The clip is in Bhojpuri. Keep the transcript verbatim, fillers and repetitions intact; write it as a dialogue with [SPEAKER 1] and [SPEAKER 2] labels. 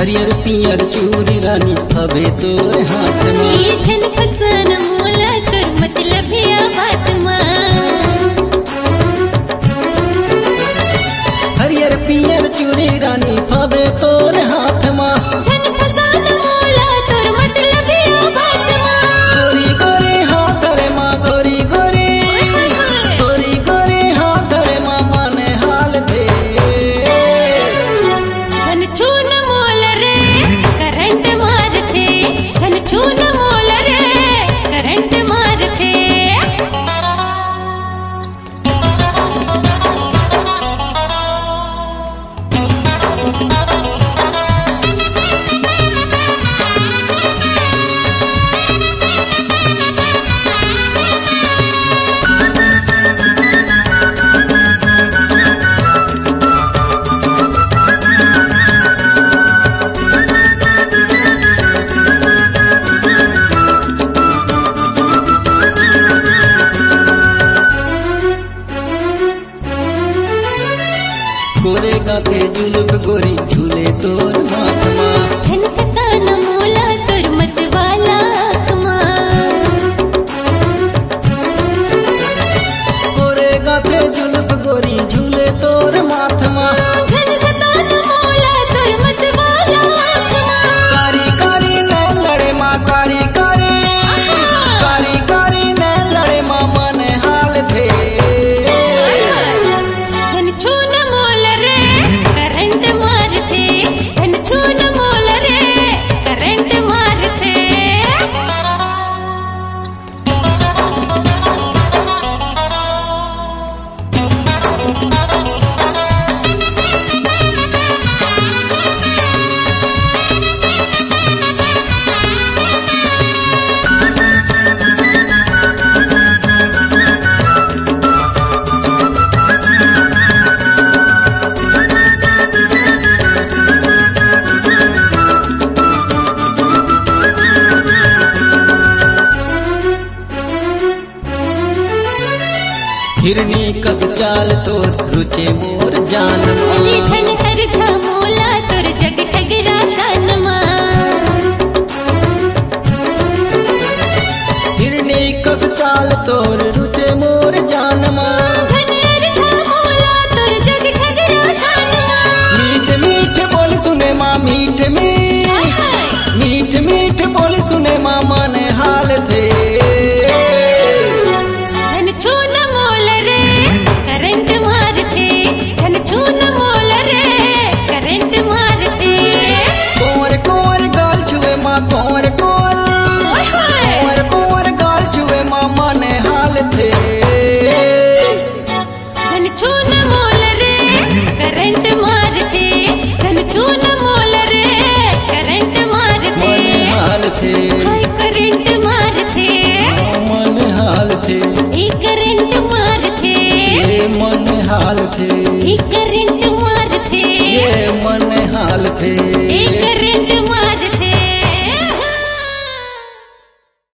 [SPEAKER 1] हरियर पियर चूड़ी रानी अबे तोर हाथ में
[SPEAKER 2] ये छन फसान मोला तोर मतलब है बात मां
[SPEAKER 1] हरियर पियर चूड़ी रानी अबे तोर हाथ में
[SPEAKER 2] छन फसान मोला तोर मतलब है बात मां
[SPEAKER 1] गोरी गोरी हाथ रे मां गोरी गोरी गोरी गोरी हाथ रे मां मन हाल दे
[SPEAKER 2] छन छून मोल रे करंट मार थे छन छून मोल रे करंट मार थे
[SPEAKER 1] गोरे गाते जुल्फ गोरी झूले तोर हाथ मां
[SPEAKER 2] छन सतान मोला तोर मत वाला आँख मां
[SPEAKER 1] गोरे गाते जुल्फ गोरी झूले तोर माथ मां
[SPEAKER 2] छन सतान मोला तोर मत वाला आँख मां
[SPEAKER 1] कारी कारी नैन लड़े मां कारी कारी कारी कारी नैन लड़े मां मन हाल थे
[SPEAKER 2] छन छून मोल रे करंट मार थे छन छून मोल रे करंट मार थे
[SPEAKER 1] हिरनी कस चाल तोर रुचे मोर जान
[SPEAKER 2] अरे छन हर छा मोला तोर जग ठगरा शान मां
[SPEAKER 1] हिरनी कस चाल तोर रुचे मोर जान मां
[SPEAKER 2] छन हर छा मोला तोर जग ठगरा शान मां
[SPEAKER 1] मीठ मीठ बोल सुने मां मीठ मीठ मीठ मीठ बोल सुने मां मन हाल थे
[SPEAKER 2] छन छून मोल रे करंट मार थे छन छून मोल रे करंट मार थे
[SPEAKER 1] कोर कोर गाल छुए मां कोर कोर कोर कोर गाल छुए मां मन हाल थे
[SPEAKER 2] छन छून मोल रे करंट मार थे छन छून मोल रे करंट मार थे
[SPEAKER 1] मन हाल थे
[SPEAKER 2] हाय करंट मार थे
[SPEAKER 1] मन हाल थे
[SPEAKER 2] ए करंट मार थे
[SPEAKER 1] ये मन हाल थे
[SPEAKER 2] ए करंट मार थे
[SPEAKER 1] ये मन हाल थे।